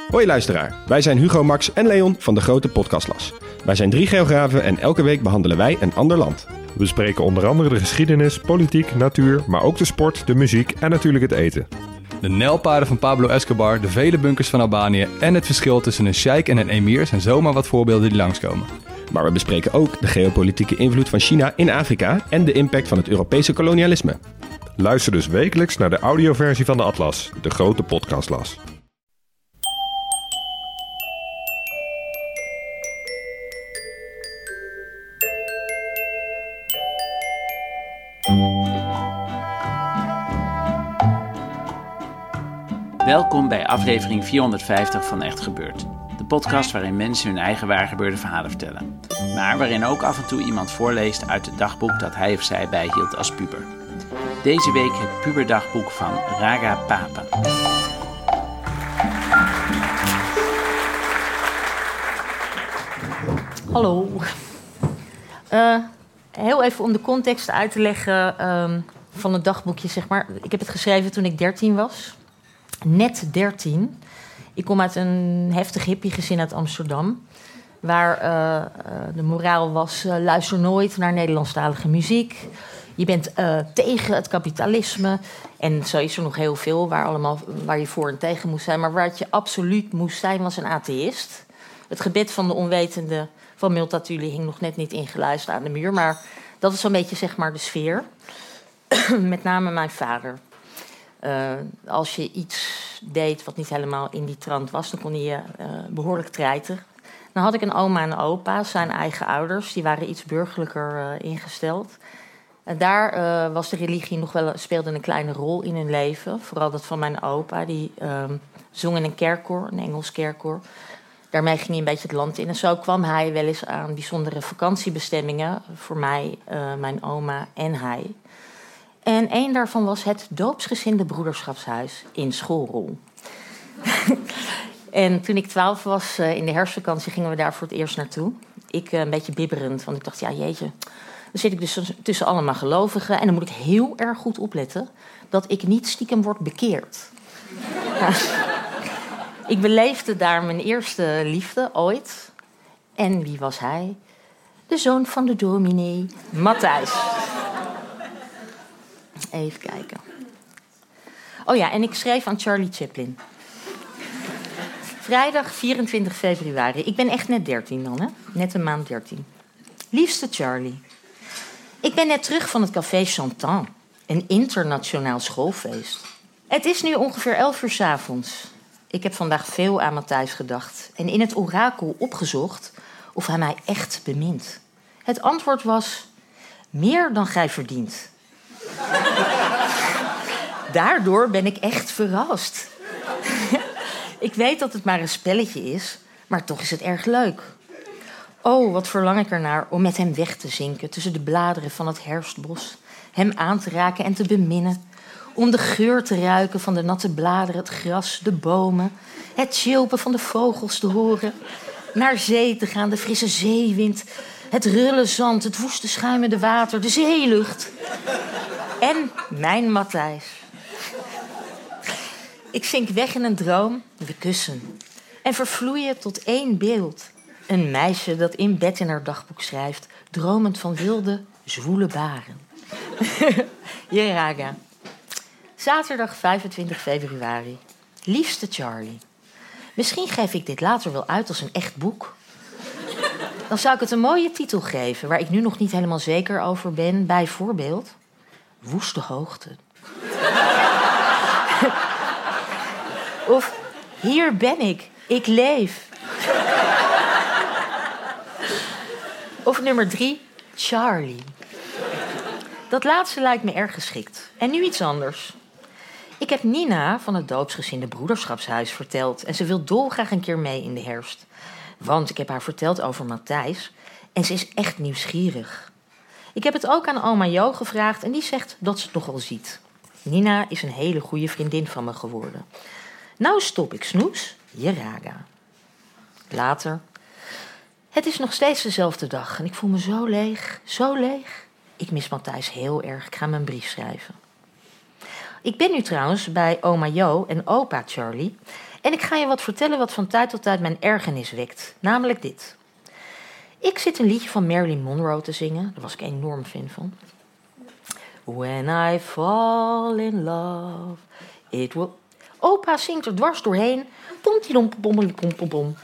Hoi luisteraar, wij zijn Hugo, Max en Leon van de Grote Podcastlas. Wij zijn 3 geografen en elke week behandelen wij een ander land. We bespreken onder andere de geschiedenis, politiek, natuur, maar ook de sport, de muziek en natuurlijk het eten. De nijlpaarden van Pablo Escobar, de vele bunkers van Albanië en het verschil tussen een sheik en een emir zijn zomaar wat voorbeelden die langskomen. Maar we bespreken ook de geopolitieke invloed van China in Afrika en de impact van het Europese kolonialisme. Luister dus wekelijks naar de audioversie van de Atlas, de Grote Podcastlas. Welkom bij aflevering 450 van Echt Gebeurd. De podcast waarin mensen hun eigen waargebeurde verhalen vertellen. Maar waarin ook af en toe iemand voorleest uit het dagboek dat hij of zij bijhield als puber. Deze week het puberdagboek van Raga Pape. Hallo. Heel even om de context uit te leggen van het dagboekje, zeg maar. Ik heb het geschreven toen ik 13 was. Net 13. Ik kom uit een heftig hippiegezin uit Amsterdam. Waar de moraal was, luister nooit naar Nederlandstalige muziek. Je bent tegen het kapitalisme. En zo is er nog heel veel waar je voor en tegen moest zijn. Maar waar je absoluut moest zijn, was een atheïst. Het gebed van de onwetende van Multatuli hing nog net niet ingeluisterd aan de muur. Maar dat is zo'n beetje, zeg maar, de sfeer. Met name mijn vader. Als je iets deed wat niet helemaal in die trant was, dan kon hij je behoorlijk treiten. Dan had ik een oma en een opa, zijn eigen ouders. Die waren iets burgerlijker ingesteld. Daar was de religie speelde een kleine rol in hun leven. Vooral dat van mijn opa, die zong in een kerkkoor, een Engels kerkkoor. Daarmee ging hij een beetje het land in. En zo kwam hij wel eens aan bijzondere vakantiebestemmingen voor mij, mijn oma en hij. En één daarvan was het doopsgezinde broederschapshuis in Schoolrol. En toen ik 12 was, in de herfstvakantie, gingen we daar voor het eerst naartoe. Ik een beetje bibberend, want ik dacht, ja jeetje, dan zit ik dus tussen allemaal gelovigen. En dan moet ik heel erg goed opletten dat ik niet stiekem word bekeerd. Ja. Ik beleefde daar mijn eerste liefde ooit. En wie was hij? De zoon van de dominee, Matthijs. Even kijken. Oh ja, en ik schreef aan Charlie Chaplin. Vrijdag 24 februari. Ik ben echt net 13 dan, hè? Net een maand 13. Liefste Charlie. Ik ben net terug van het café Chantan. Een internationaal schoolfeest. Het is nu ongeveer 11 uur 's avonds. Ik heb vandaag veel aan Matthijs gedacht. En in het orakel opgezocht of hij mij echt bemint. Het antwoord was: meer dan gij verdient. Daardoor ben ik echt verrast. Ik weet dat het maar een spelletje is, maar toch is het erg leuk. Oh, wat verlang ik ernaar om met hem weg te zinken tussen de bladeren van het herfstbos. Hem aan te raken en te beminnen. Om de geur te ruiken van de natte bladeren, het gras, de bomen. Het sjilpen van de vogels te horen. Naar zee te gaan, de frisse zeewind. Het rulle zand, het woeste schuimende water, de zeelucht. En mijn Matthijs. Ik zink weg in een droom, we kussen. En vervloeien tot één beeld. Een meisje dat in bed in haar dagboek schrijft, dromend van wilde, zwoele baren. Jeraga. Zaterdag 25 februari. Liefste Charlie. Misschien geef ik dit later wel uit als een echt boek. Dan zou ik het een mooie titel geven, waar ik nu nog niet helemaal zeker over ben. Bijvoorbeeld Woeste Hoogte. Of Hier ben ik leef. Of nummer 3, Charlie. Dat laatste lijkt me erg geschikt. En nu iets anders. Ik heb Nina van het doopsgezinde broederschapshuis verteld. En ze wil dolgraag een keer mee in de herfst. Want ik heb haar verteld over Matthijs. En ze is echt nieuwsgierig. Ik heb het ook aan oma Jo gevraagd. En die zegt dat ze het nog wel ziet. Nina is een hele goede vriendin van me geworden. Nou stop ik snoes. Jeraga. Later. Het is nog steeds dezelfde dag. En ik voel me zo leeg. Zo leeg. Ik mis Matthijs heel erg. Ik ga hem een brief schrijven. Ik ben nu trouwens bij oma Jo en opa Charlie. En ik ga je wat vertellen wat van tijd tot tijd mijn ergernis wekt. Namelijk dit. Ik zit een liedje van Marilyn Monroe te zingen. Daar was ik enorm fan van. When I fall in love, it will... Opa zingt er dwars doorheen. Pom-tidom-pom-pom-pom-pom.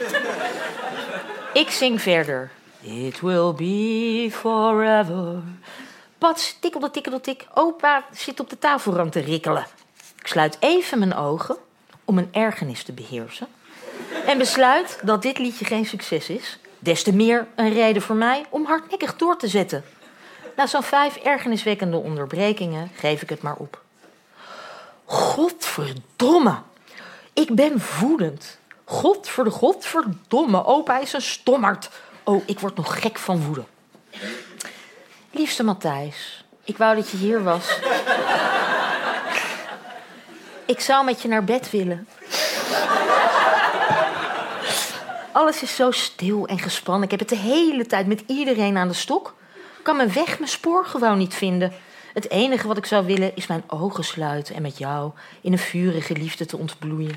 Ik zing verder. It will be forever. Pats, tikkeldetikkeldetik. Opa zit op de tafelrand te rikkelen. Ik sluit even mijn ogen om mijn ergernis te beheersen. En besluit dat dit liedje geen succes is. Des te meer een reden voor mij om hardnekkig door te zetten. Na zo'n 5 ergerniswekkende onderbrekingen geef ik het maar op. Godverdomme. Ik ben woedend. Godverdomme. Opa is een stommerd. Oh, ik word nog gek van woede. Liefste Matthijs, ik wou dat je hier was. Ik zou met je naar bed willen. Alles is zo stil en gespannen. Ik heb het de hele tijd met iedereen aan de stok. Ik kan mijn weg, mijn spoor gewoon niet vinden. Het enige wat ik zou willen is mijn ogen sluiten en met jou in een vurige liefde te ontbloeien.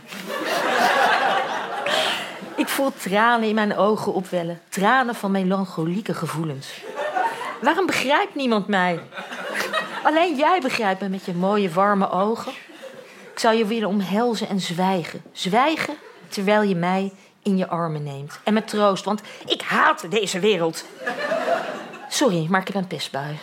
Ik voel tranen in mijn ogen opwellen. Tranen van melancholieke gevoelens. Waarom begrijpt niemand mij? Alleen jij begrijpt me met je mooie warme ogen. Ik zou je willen omhelzen en zwijgen. Zwijgen terwijl je mij in je armen neemt. En me troost, want ik haat deze wereld. Sorry, maar ik heb een pestbui.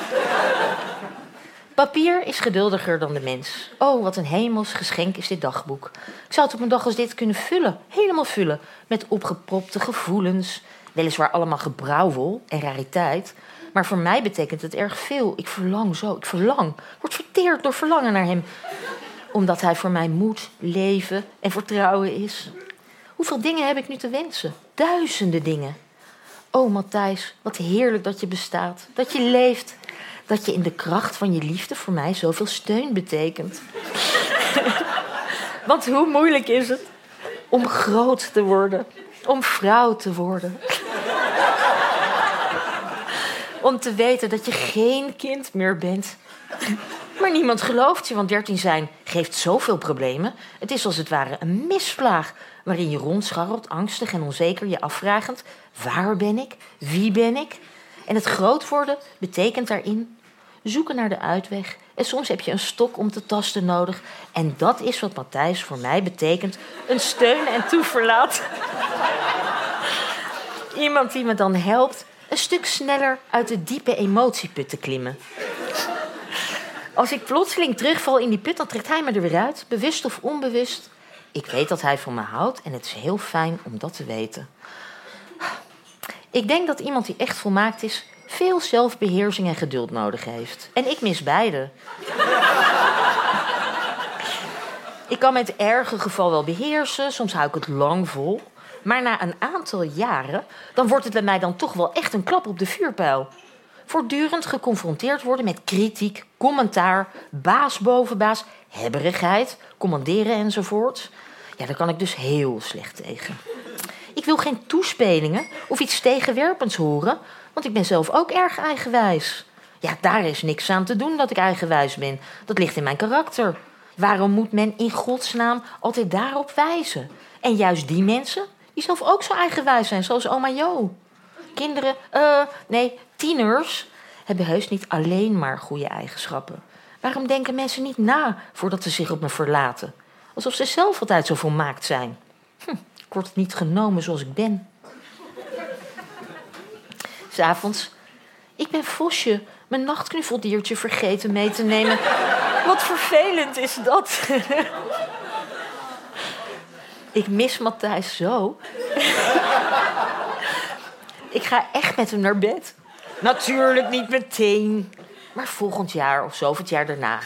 Papier is geduldiger dan de mens. Oh, wat een hemels geschenk is dit dagboek. Ik zou het op een dag als dit kunnen vullen. Helemaal vullen. Met opgepropte gevoelens. Weliswaar allemaal gebrouwel en rariteit. Maar voor mij betekent het erg veel. Ik verlang zo. Ik verlang. Word verteerd door verlangen naar hem. Omdat hij voor mij moed, leven en vertrouwen is. Hoeveel dingen heb ik nu te wensen? Duizenden dingen. Oh, Matthijs, wat heerlijk dat je bestaat. Dat je leeft. Dat je in de kracht van je liefde voor mij zoveel steun betekent. Want hoe moeilijk is het om groot te worden. Om vrouw te worden. Om te weten dat je geen kind meer bent. Maar niemand gelooft je, want 13 zijn geeft zoveel problemen. Het is als het ware een misvlaag waarin je rondscharrelt, angstig en onzeker, je afvragend: waar ben ik? Wie ben ik? En het groot worden betekent daarin zoeken naar de uitweg. En soms heb je een stok om te tasten nodig. En dat is wat Matthijs voor mij betekent: een steun en toeverlaat. Iemand die me dan helpt een stuk sneller uit de diepe emotieput te klimmen. Als ik plotseling terugval in die put, dan trekt hij me er weer uit, bewust of onbewust. Ik weet dat hij van me houdt en het is heel fijn om dat te weten. Ik denk dat iemand die echt volmaakt is veel zelfbeheersing en geduld nodig heeft. En ik mis beide. Ik kan me het erge geval wel beheersen, soms hou ik het lang vol. Maar na een aantal jaren, dan wordt het bij mij dan toch wel echt een klap op de vuurpijl. Voortdurend geconfronteerd worden met kritiek, commentaar, baas boven baas, hebberigheid, commanderen enzovoort. Ja, daar kan ik dus heel slecht tegen. Ik wil geen toespelingen of iets tegenwerpends horen, want ik ben zelf ook erg eigenwijs. Ja, daar is niks aan te doen dat ik eigenwijs ben. Dat ligt in mijn karakter. Waarom moet men in godsnaam altijd daarop wijzen? En juist die mensen die zelf ook zo eigenwijs zijn, zoals oma Jo. Kinderen, tieners hebben heus niet alleen maar goede eigenschappen. Waarom denken mensen niet na voordat ze zich op me verlaten? Alsof ze zelf altijd zo volmaakt zijn. Ik word niet genomen zoals ik ben. 'S Avonds, ik ben Vosje, mijn nachtknuffeldiertje vergeten mee te nemen. Wat vervelend is dat. Ik mis Matthijs zo. Ik ga echt met hem naar bed. Natuurlijk niet meteen. Maar volgend jaar of zo, of het jaar daarna.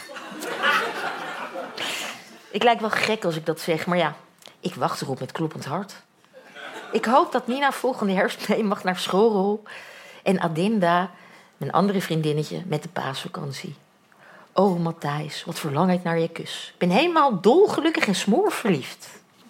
Ik lijk wel gek als ik dat zeg, maar ja, ik wacht erop met kloppend hart. Ik hoop dat Nina volgende herfst mee mag naar schoolrol. En Adinda, mijn andere vriendinnetje, met de paasvakantie. Oh, Matthijs, wat verlang ik naar je kus. Ik ben helemaal dolgelukkig en smoorverliefd.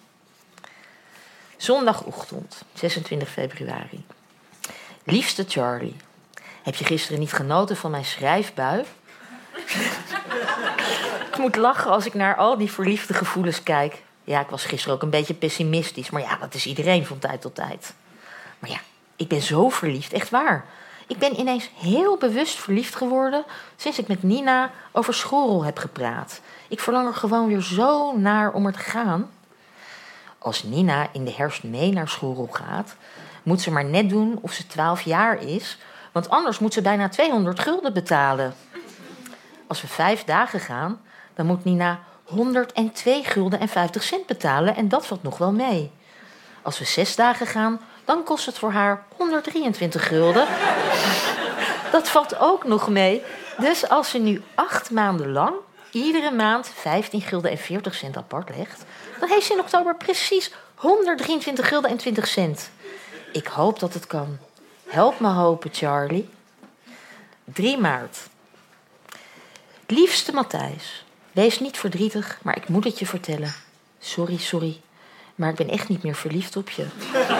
Zondagochtend, 26 februari. Liefste Charlie, heb je gisteren niet genoten van mijn schrijfbui? Ik moet lachen als ik naar al die verliefde gevoelens kijk. Ja, ik was gisteren ook een beetje pessimistisch. Maar ja, dat is iedereen van tijd tot tijd. Maar ja, ik ben zo verliefd, echt waar. Ik ben ineens heel bewust verliefd geworden sinds ik met Nina over schoolrol heb gepraat. Ik verlang er gewoon weer zo naar om er te gaan. Als Nina in de herfst mee naar schoolrol gaat, moet ze maar net doen of ze 12 jaar is, want anders moet ze bijna 200 gulden betalen. Als we 5 dagen gaan, dan moet Nina 102 gulden en 50 cent betalen en dat valt nog wel mee. Als we 6 dagen gaan, dan kost het voor haar 123 gulden. Dat valt ook nog mee. Dus als ze nu 8 maanden lang iedere maand 15 gulden en 40 cent apart legt, dan heeft ze in oktober precies 123 gulden en 20 cent. Ik hoop dat het kan. Help me hopen, Charlie. 3 maart. Liefste Matthijs, wees niet verdrietig, maar ik moet het je vertellen. Sorry, maar ik ben echt niet meer verliefd op je.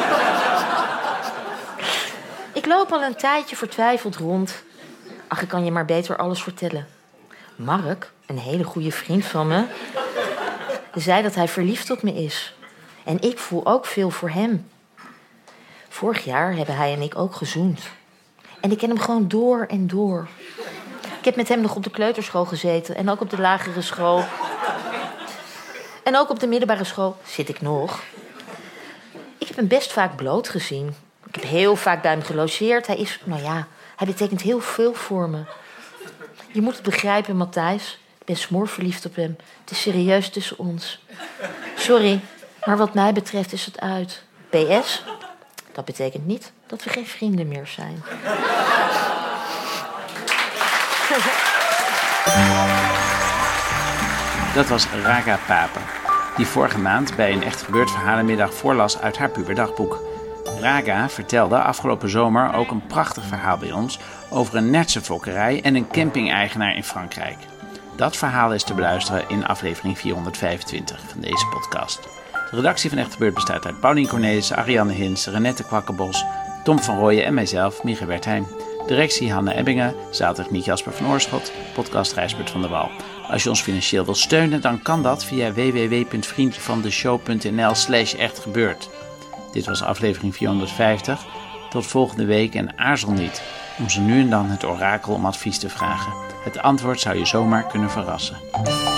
Ik loop al een tijdje vertwijfeld rond. Ach, ik kan je maar beter alles vertellen. Mark, een hele goede vriend van me, zei dat hij verliefd op me is. En ik voel ook veel voor hem. Vorig jaar hebben hij en ik ook gezoend. En ik ken hem gewoon door en door. Ik heb met hem nog op de kleuterschool gezeten en ook op de lagere school. En ook op de middelbare school zit ik nog. Ik heb hem best vaak bloot gezien. Ik heb heel vaak bij hem gelogeerd. Hij betekent heel veel voor me. Je moet het begrijpen, Matthijs. Ik ben smoorverliefd op hem. Het is serieus tussen ons. Sorry, maar wat mij betreft is het uit. PS, dat betekent niet dat we geen vrienden meer zijn. Dat was Raga Papen, die vorige maand bij een Echt Gebeurd verhalenmiddag voorlas uit haar puberdagboek. Raga vertelde afgelopen zomer ook een prachtig verhaal bij ons over een nertsenfokkerij en een camping-eigenaar in Frankrijk. Dat verhaal is te beluisteren in aflevering 425 van deze podcast. De redactie van Echt Gebeurd bestaat uit Paulien Cornelissen, Ariane Hins, Renette Kwakkenbos, Tom van Rooyen en mijzelf, Mieke Wertheim. Directie Hanne Ebbingen, zaaltechniek Jasper van Oorschot, podcast Gijsbert van der Wal. Als je ons financieel wilt steunen, dan kan dat via www.vriendjevandeshow.nl/echtgebeurd. Dit was aflevering 450. Tot volgende week en aarzel niet om zo nu en dan het orakel om advies te vragen. Het antwoord zou je zomaar kunnen verrassen.